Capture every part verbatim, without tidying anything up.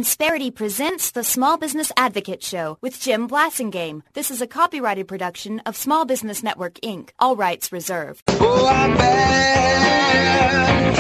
Insperity presents the Small Business Advocate Show with Jim Blasingame. This is a copyrighted production of Small Business Network, Incorporated. All rights reserved. Oh, I'm bad.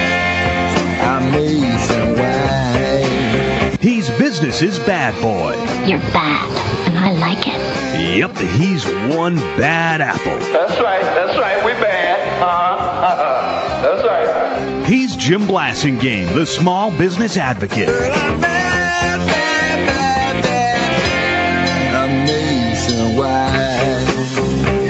Amazing way. He's business's bad boy. You're bad, and I like it. Yep, he's one bad apple. That's right, that's right, we bad. Uh-huh, uh-huh. That's right. He's Jim Blasingame, the Small Business Advocate. Girl, I'm bad, bad, bad, bad. Amazing way.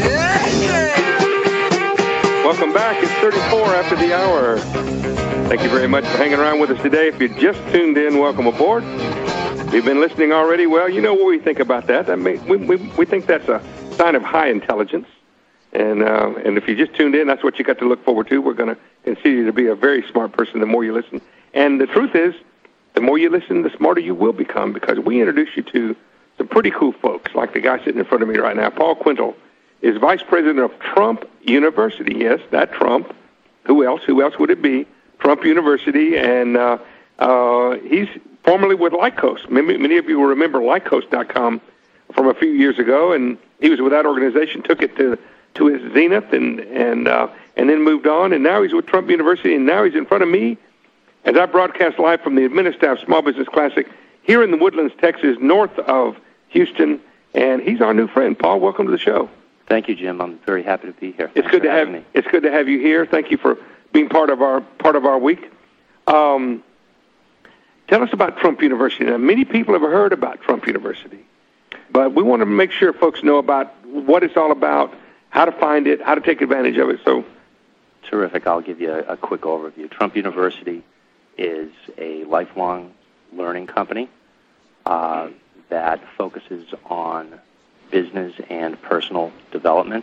Yeah. Welcome back. It's thirty-four after the hour. Thank you very much for hanging around with us today. If you just tuned in, welcome aboard. If you've been listening already, well, you know what we think about that. I mean, we, we, we think that's a sign of high intelligence. And uh, and if you just tuned in, that's what you got to look forward to. We're going to consider you to be a very smart person the more you listen. And the truth is, the more you listen, the smarter you will become, because we introduce you to some pretty cool folks, like the guy sitting in front of me right now. Paul Quintal is vice president of Trump University. Yes, that Trump. Who else? Who else would it be? Trump University. And uh, uh, he's formerly with Lycos. Many, many of you will remember Lycos dot com from a few years ago, and he was with that organization, took it to to his zenith, and and uh, and then moved on, and now he's with Trump University, and now he's in front of me as I broadcast live from the Administaff Small Business Classic here in the Woodlands, Texas, north of Houston, and he's our new friend. Paul, welcome to the show. Thank you, Jim. I'm very happy to be here. It's Thanks good to have me. It's good to have you here. Thank you for being part of our part of our week. Um, tell us about Trump University. Now, many people have heard about Trump University, but we want to make sure folks know about what it's all about, how to find it, how to take advantage of it. So, terrific. I'll give you a, a quick overview. Trump University is a lifelong learning company uh, that focuses on business and personal development.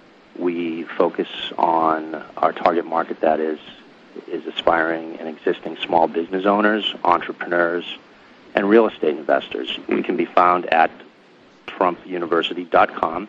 We focus on our target market, that is, is aspiring and existing small business owners, entrepreneurs, and real estate investors. We can be found at trump university dot com.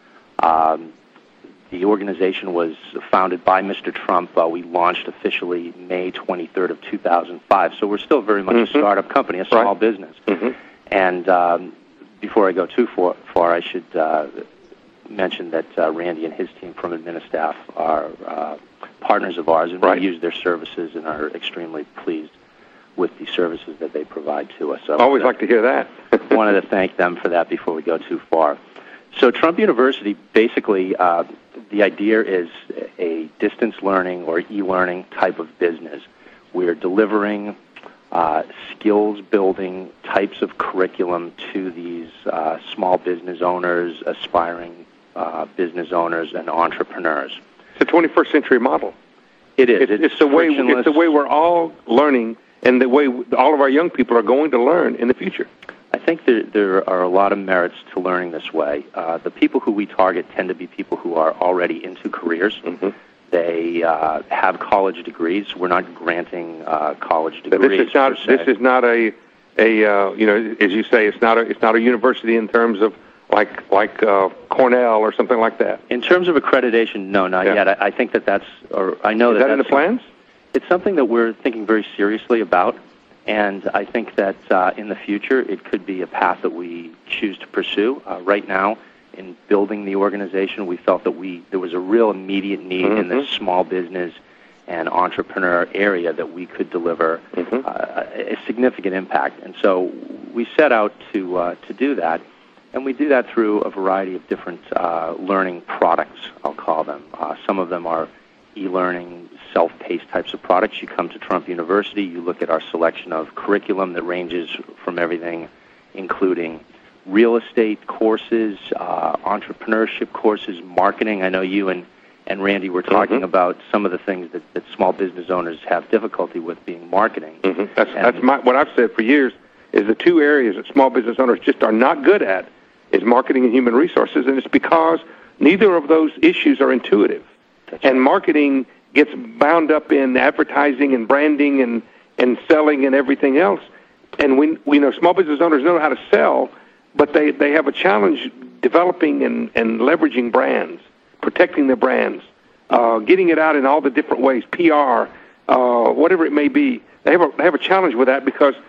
Um, The organization was founded by Mister Trump. Uh, we launched officially May twenty-third of two thousand five. So we're still very much mm-hmm. a startup company, a small right. business. Mm-hmm. And um, before I go too far, far I should uh, mention that uh, Randy and his team from Administaff are uh, partners of ours, and right. we use their services and are extremely pleased with the services that they provide to us. So always like to hear that. wanted to thank them for that before we go too far. So Trump University, basically, uh, the idea is a distance learning or e-learning type of business. We're delivering uh, skills-building types of curriculum to these uh, small business owners, aspiring uh, business owners, and entrepreneurs. It's a twenty-first century model. It is. It's, It's, it's the way. It's the way we're all learning, and the way all of our young people are going to learn in the future. I think there, there are a lot of merits to learning this way. Uh, the people who we target tend to be people who are already into careers. Mm-hmm. They uh, have college degrees. We're not granting uh, college degrees. But this is not. per se. This is not a a uh, you know, as you say, it's not a it's not a university in terms of like like uh, Cornell or something like that. In terms of accreditation, no, not Yeah. yet. I, I think that that's. Or I know is that, that in the that's plans? It's something that we're thinking very seriously about. And I think that uh, in the future, it could be a path that we choose to pursue. Uh, right now, in building the organization, we felt that we there was a real immediate need mm-hmm. in the small business and entrepreneur area that we could deliver mm-hmm. uh, a significant impact. And so we set out to uh, to do that, and we do that through a variety of different uh, learning products, I'll call them. Uh, some of them are e-learning, self-paced types of products. You come to Trump University, you look at our selection of curriculum that ranges from everything, including real estate courses, uh, entrepreneurship courses, marketing. I know you and, and Randy were talking mm-hmm. about some of the things that, that small business owners have difficulty with, being marketing. Mm-hmm. That's, and, that's my, what I've said for years, is the two areas that small business owners just are not good at is marketing and human resources, and it's because neither of those issues are intuitive. That's and right. marketing gets bound up in advertising and branding and, and selling and everything else. And we, we know small business owners know how to sell, but they, they have a challenge developing and, and leveraging brands, protecting their brands, uh, getting it out in all the different ways, P R, uh, whatever it may be. They have a, they have a challenge with that because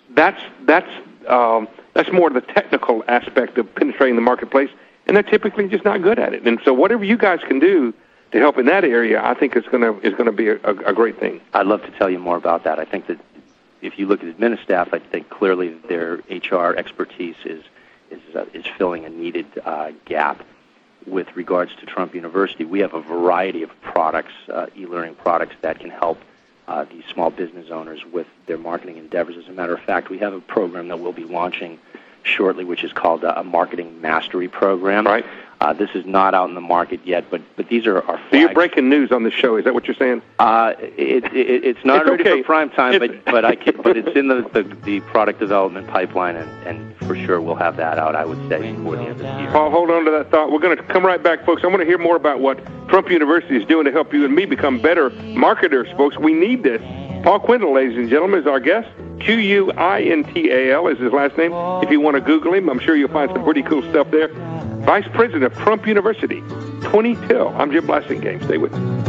that's that's um, that's more the technical aspect of penetrating the marketplace, and they're typically just not good at it. And so, whatever you guys can do to help in that area, I think is going to is going to be a, a great thing. I'd love to tell you more about that. I think that if you look at Administaff, I think clearly their H R expertise is is uh, is filling a needed uh, gap. With regards to Trump University, we have a variety of products, uh, e-learning products that can help uh, these small business owners with their marketing endeavors. As a matter of fact, we have a program that we'll be launching shortly, which is called a Marketing Mastery Program. Right. Uh, this is not out in the market yet, but but these are our. So you're breaking news on the show. Is that what you're saying? Uh, it, it, it's not it's ready okay. for prime time, it's, but but I can, but it's in the, the, the product development pipeline, and, and for sure we'll have that out. I would say before the end of the year. Paul, hold on to that thought. We're going to come right back, folks. I want to hear more about what Trump University is doing to help you and me become better marketers, folks. We need this. Paul Quintal, ladies and gentlemen, is our guest. Q U I N T A L is his last name. If you want to Google him, I'm sure you'll find some pretty cool stuff there. Vice President of Trump University, twenty till. I'm Jim Blasingame. Stay with us.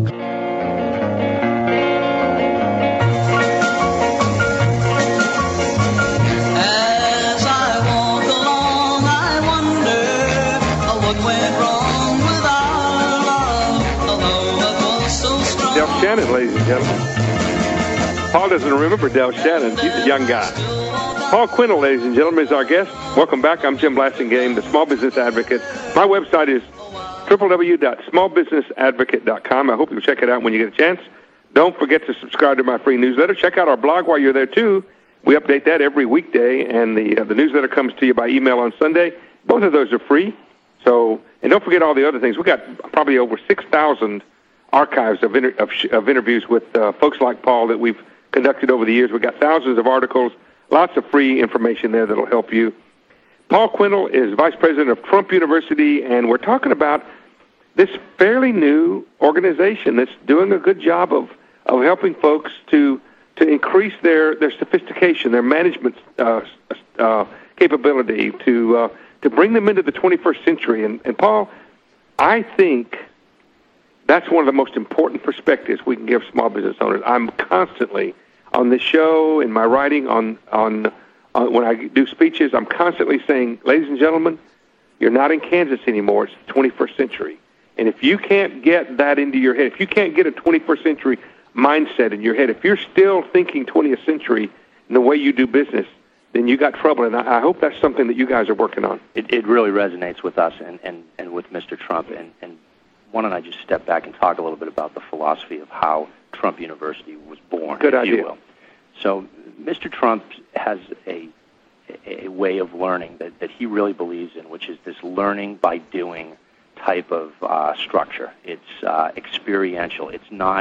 As I walk along, I wonder what went wrong with our love, although it was so strong. Del Shannon, ladies and gentlemen. Paul doesn't remember Del Shannon. He's a young guy. Paul Quintal, ladies and gentlemen, is our guest. Welcome back. I'm Jim Blasingame, the Small Business Advocate. My website is w w w dot small business advocate dot com. I hope you'll check it out when you get a chance. Don't forget to subscribe to my free newsletter. Check out our blog while you're there, too. We update that every weekday, and the uh, the newsletter comes to you by email on Sunday. Both of those are free. So, and don't forget all the other things. We've got probably over six thousand archives of, inter- of, sh- of interviews with uh, folks like Paul that we've conducted over the years. We've got thousands of articles. Lots of free information there that'll help you. Paul Quintal is Vice President of Trump University, and we're talking about this fairly new organization that's doing a good job of, of helping folks to to increase their, their sophistication, their management uh, uh, capability, to uh, to bring them into the twenty-first century. And, and Paul, I think that's one of the most important perspectives we can give small business owners. I'm constantly on this show, in my writing, on, on on when I do speeches, I'm constantly saying, ladies and gentlemen, you're not in Kansas anymore. It's the twenty-first century. And if you can't get that into your head, if you can't get a twenty-first century mindset in your head, if you're still thinking twentieth century in the way you do business, then you got trouble. And I, I hope that's something that you guys are working on. It, it really resonates with us and, and, and with Mister Trump. And, and why don't I just step back and talk a little bit about the philosophy of how Trump University was born, Good if idea. you will. So Mister Trump has a a way of learning that, that he really believes in, which is this learning by doing type of uh, structure. It's uh, experiential. It's not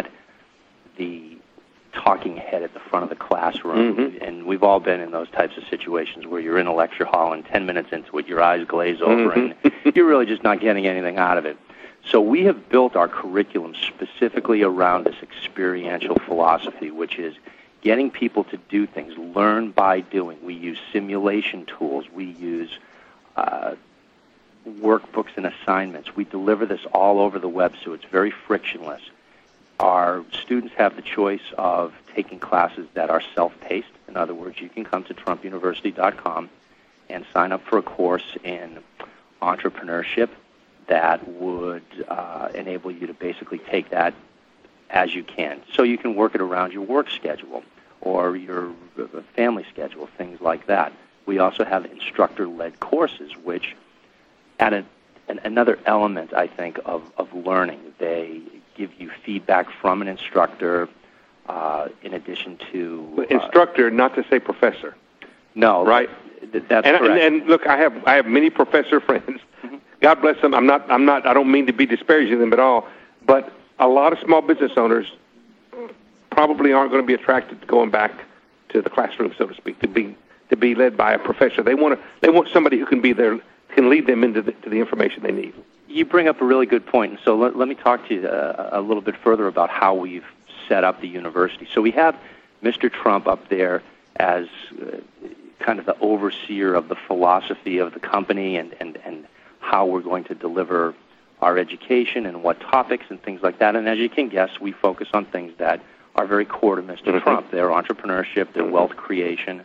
the talking head at the front of the classroom. Mm-hmm. And we've all been in those types of situations where you're in a lecture hall and ten minutes into it, your eyes glaze over Mm-hmm. and you're really just not getting anything out of it. So we have built our curriculum specifically around this experiential philosophy, which is getting people to do things, learn by doing. We use simulation tools. We use uh, workbooks and assignments. We deliver this all over the web, so it's very frictionless. Our students have the choice of taking classes that are self-paced. In other words, you can come to trump university dot com and sign up for a course in entrepreneurship that would uh, enable you to basically take that as you can. So you can work it around your work schedule or your family schedule, things like that. We also have instructor-led courses, which add a, an, another element, I think, of, of learning. They give you feedback from an instructor uh, in addition to... Uh, instructor, not to say professor. No. Right? Th- that's and, correct. and, and look, I have I have many professor friends. Mm-hmm. God bless them. I'm not, I'm not, I don't mean to be disparaging them at all, but a lot of small business owners probably aren't going to be attracted to going back to the classroom, so to speak, to be to be led by a professor. They want to, they want somebody who can be there, can lead them into the, to the information they need. You bring up a really good point, and so let, let me talk to you uh, a little bit further about how we've set up the university. So we have Mister Trump up there as uh, kind of the overseer of the philosophy of the company and, and, and how we're going to deliver our education and what topics and things like that. And as you can guess, we focus on things that are very core to Mister Mm-hmm. Trump. Their entrepreneurship, their mm-hmm. wealth creation,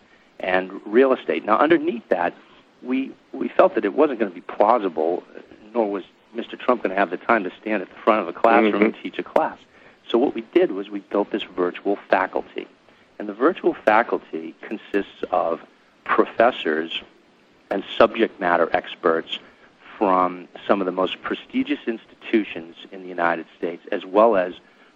and real estate. Now, underneath that, we we felt that it wasn't going to be plausible, nor was Mister Trump going to have the time to stand at the front of a classroom mm-hmm. and teach a class. So what we did was we built this virtual faculty. And the virtual faculty consists of professors and subject matter experts from some of the most prestigious institutions in the United States, as well as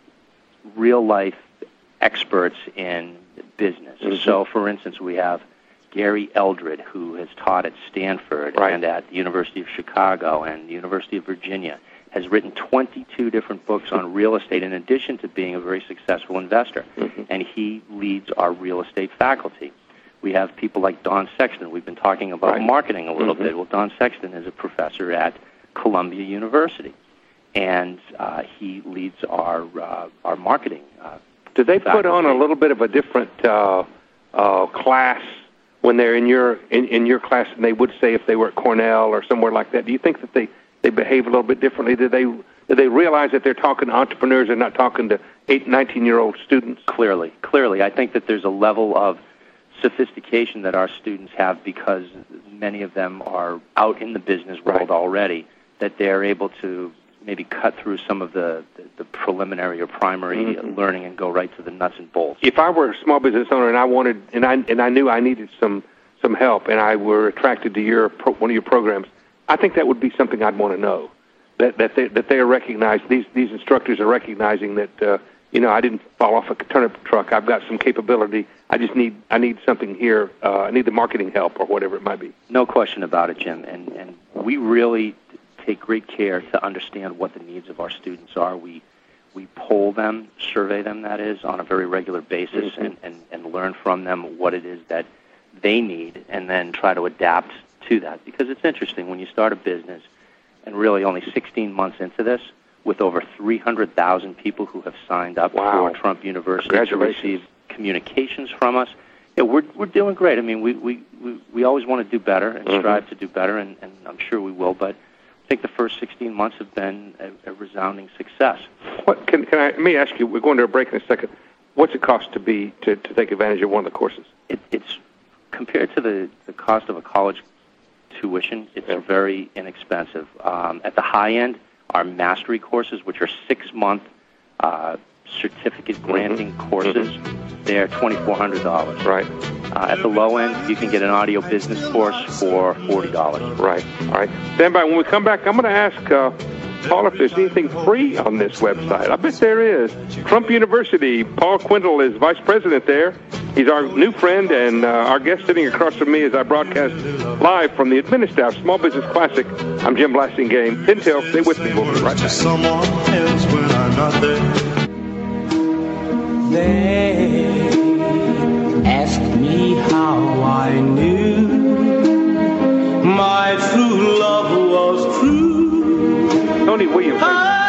real-life experts in business. Mm-hmm. So, for instance, we have Gary Eldred, who has taught at Stanford right. and at the University of Chicago and the University of Virginia, has written twenty-two different books on real estate in addition to being a very successful investor. Mm-hmm. And he leads our real estate faculty. We have people like Don Sexton. We've been talking about right. marketing a little mm-hmm. bit. Well, Don Sexton is a professor at Columbia University, and uh, he leads our uh, our marketing. Uh, Do they faculty. put on a little bit of a different uh, uh, class when they're in your in, in your class than they would say if they were at Cornell or somewhere like that? Do you think that they, they behave a little bit differently? Do they do they realize that they're talking to entrepreneurs and not talking to eight, nineteen-year-old students? Clearly, clearly. I think that there's a level of sophistication that our students have because many of them are out in the business world right. already, that they're able to maybe cut through some of the, the, the preliminary or primary mm-hmm. learning and go right to the nuts and bolts. If I were a small business owner and I wanted and I and I knew I needed some some help and I were attracted to your pro, one of your programs, I think that would be something I'd want to know. That that they that they are recognized. These these instructors are recognizing that uh, you know I didn't fall off a turnip truck. I've got some capability. I just need I need something here. Uh, I need the marketing help or whatever it might be. No question about it, Jim. And and we really take great care to understand what the needs of our students are. We we poll them, survey them, that is, on a very regular basis, mm-hmm. and, and, and learn from them what it is that they need, and then try to adapt to that. Because it's interesting, when you start a business, and really only sixteen months into this, with over three hundred thousand people who have signed up wow. for Trump University to receive communications from us, yeah, we're we're doing great. I mean, we, we, we, we always want to do better and mm-hmm. strive to do better, and, and I'm sure we will, but I think the first sixteen months have been a, a resounding success. What can, can I, let me ask you, we're going to a break in a second. What's it cost to be to, to take advantage of one of the courses? It, it's compared to the, the cost of a college tuition, it's yeah. very inexpensive. Um, at the high end, our mastery courses, which are six-month uh, certificate-granting mm-hmm. courses, mm-hmm. they're twenty-four hundred dollars. Right. Uh, at the low end, you can get an audio business course for forty dollars. Right. All right. Stand by. When we come back, I'm going to ask uh, Paul if there's anything free on this website. I bet there is. Trump University, Paul Quintal is vice president there. He's our new friend, and uh, our guest sitting across from me as I broadcast live from the Administaff Small Business Classic. I'm Jim Blasingame. Tintel, stay with me. We'll be right back. Someone else when I'm not there. They asked me how I knew my true love was true. Tony Williams.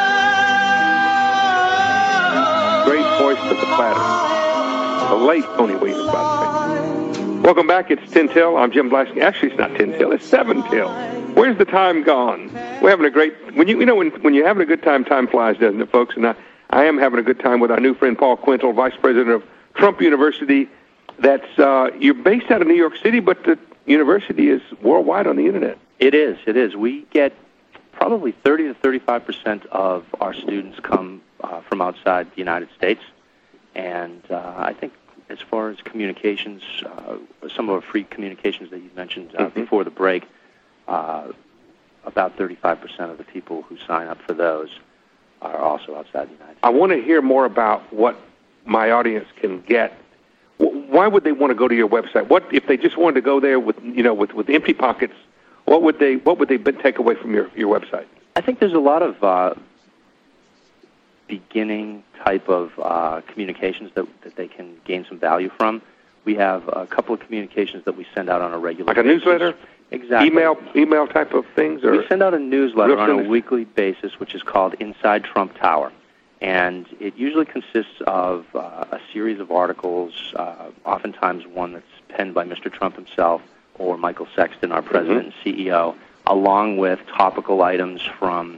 Great voice of the Platters. The late Tony Williams, by the way. Welcome back. It's Tintel. I'm Jim Blasingame. Actually, it's not Tintel. It's Seven Till. Where's the time gone? We're having a great. When you you know when when you're having a good time, time flies, doesn't it, folks? And I. I am having a good time with our new friend Paul Quintal, Vice President of Trump University. That's uh, you're based out of New York City, but the university is worldwide on the internet. It is. It is. We get probably thirty to thirty-five percent of our students come uh, from outside the United States, and uh, I think as far as communications, uh, some of our free communications that you mentioned uh, mm-hmm. before the break, uh, about thirty-five percent of the people who sign up for those are also outside the United States. I want to hear more about what my audience can get. Why would they want to go to your website? What if they just wanted to go there with you know with, with empty pockets? What would they what would they take away from your, your website? I think there's a lot of uh, beginning type of uh, communications that that they can gain some value from. We have a couple of communications that we send out on a regular like a basis. newsletter. Exactly. Email, email type of things? Or we send out a newsletter on a weekly basis, which is called Inside Trump Tower. And it usually consists of uh, a series of articles, uh, oftentimes one that's penned by Mister Trump himself or Michael Sexton, our president mm-hmm. and C E O, along with topical items from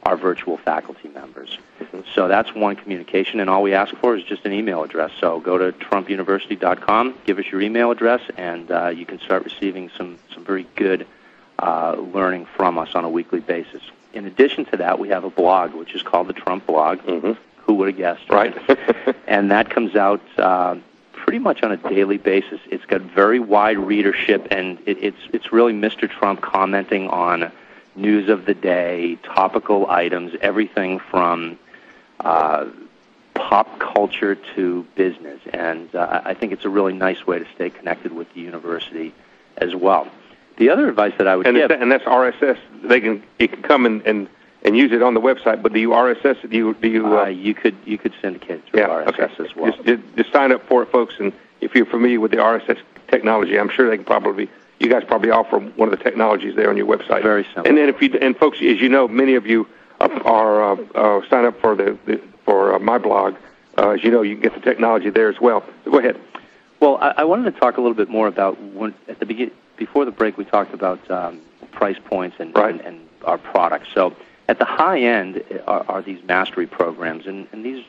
our virtual faculty members. Mm-hmm. So that's one communication, and all we ask for is just an email address. So go to trump university dot com, give us your email address, and uh, you can start receiving some, some very good uh, learning from us on a weekly basis. In addition to that, we have a blog, which is called the Trump Blog. Mm-hmm. Who would have guessed? Right. And that comes out uh, pretty much on a daily basis. It's got very wide readership, and it, it's it's really Mister Trump commenting on news of the day, topical items, everything from uh, pop culture to business. And uh, I think it's a really nice way to stay connected with the university as well. The other advice that I would and give... And that's R S S. They can, it can come and, and, and use it on the website, but do you R S S it? Do you... Do you, uh, uh, you could you could syndicate it through yeah, R S S okay. as well. Just, just, just sign up for it, folks, and if you're familiar with the R S S technology, I'm sure they can probably... You guys probably offer one of the technologies there on your website. Very simple. And then if you and folks, as you know, many of you are uh, uh, sign up for the, the for uh, my blog. Uh, as you know, you can get the technology there as well. So go ahead. Well, I, I wanted to talk a little bit more about when at the begin before the break we talked about um, price points and, right. and and our products. So at the high end are, are these mastery programs, and, and these.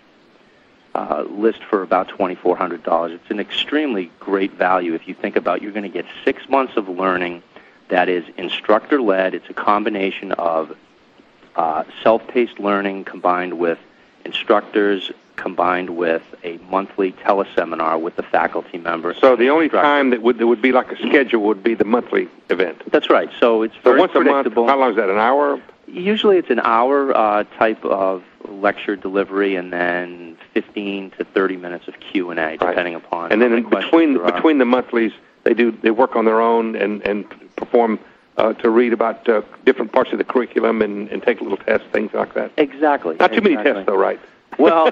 Uh, list for about twenty-four hundred dollars. It's an extremely great value if you think about you're going to get six months of learning that is instructor-led. It's a combination of uh, self-paced learning combined with instructors, combined with a monthly teleseminar with the faculty member. So the only time that would, that would be like a schedule would be the monthly event. That's right. So it's so very once predictable. A month, how long is that, an hour? Usually it's an hour uh, type of lecture delivery, and then fifteen to thirty minutes of Q and A, depending right. upon. And then the in between between the monthlies, they do they work on their own and and perform uh, to read about uh, different parts of the curriculum and, and take little tests, things like that. Exactly. Not too exactly. many tests, though, right? Well,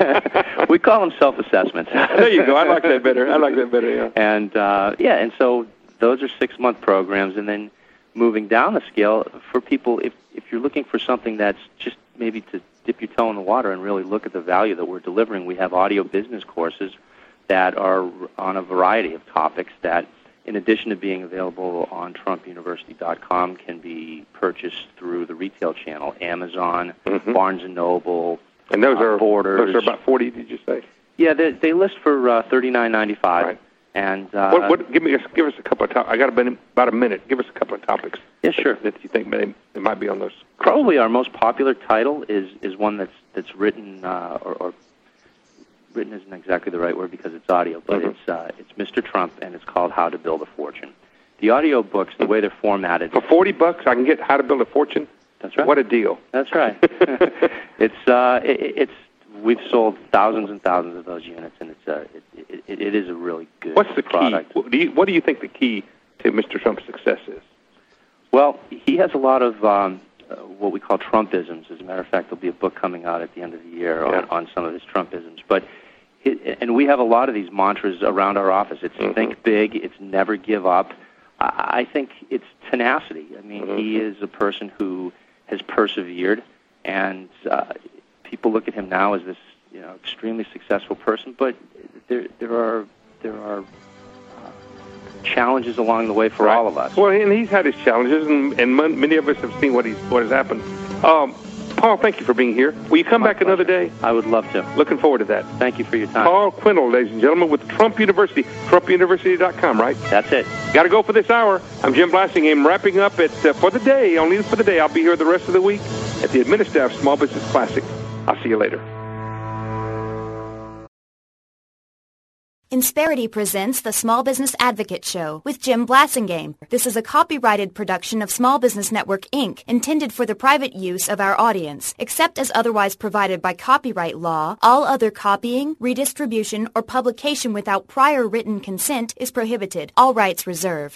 we call them self-assessments. There you go. I like that better. I like that better. Yeah. And uh, yeah, and so those are six-month programs, and then moving down the scale for people, if if you're looking for something that's just maybe to dip your toe in the water and really look at the value that we're delivering, we have audio business courses that are on a variety of topics that, in addition to being available on trump university dot com, can be purchased through the retail channel, Amazon, mm-hmm. Barnes and Noble, and those uh, are Borders. Those are about forty. Did you say? Yeah, they, they list for uh, thirty-nine ninety-five. Right. And uh, what, what, give me give us a couple of topics. I got about a minute. Give us a couple of topics. Yeah, sure. That, that you think may, they might be on those. Probably our most popular title is, is one that's that's written uh, or, or written isn't exactly the right word because it's audio, but mm-hmm. it's uh, it's Mister Trump, and it's called How to Build a Fortune. The audio books, the way they're formatted, for forty bucks, I can get How to Build a Fortune. That's right. What a deal! That's right. it's uh, it, it's. We've sold thousands and thousands of those units, and it's a, it, it, it is a really good What's the product. key? What do, you, what do you think the key to Mister Trump's success is? Well, he has a lot of um, uh, what we call Trumpisms. As a matter of fact, there'll be a book coming out at the end of the year yeah. on, on some of his Trumpisms. But it, and we have a lot of these mantras around our office. It's mm-hmm. think big. It's never give up. I, I think it's tenacity. I mean, mm-hmm. he is a person who has persevered, and uh, people look at him now as this, you know, extremely successful person, but there there are there are uh, challenges along the way for right. all of us. Well, and he's had his challenges, and, and many of us have seen what he's what has happened. Um, Paul, thank you for being here. Will you come My back pleasure. another day? I would love to. Looking forward to that. Thank you for your time. Paul Quintal, ladies and gentlemen, with Trump University, trump university dot com, right? That's it. Got to go for this hour. I'm Jim Blassingham, wrapping up it uh, for the day, only for the day. I'll be here the rest of the week at the Administrative Small Business Classic. I'll see you later. Insperity presents the Small Business Advocate Show with Jim Blasingame. This is a copyrighted production of Small Business Network, Incorporated, intended for the private use of our audience. Except as otherwise provided by copyright law, all other copying, redistribution, or publication without prior written consent is prohibited. All rights reserved.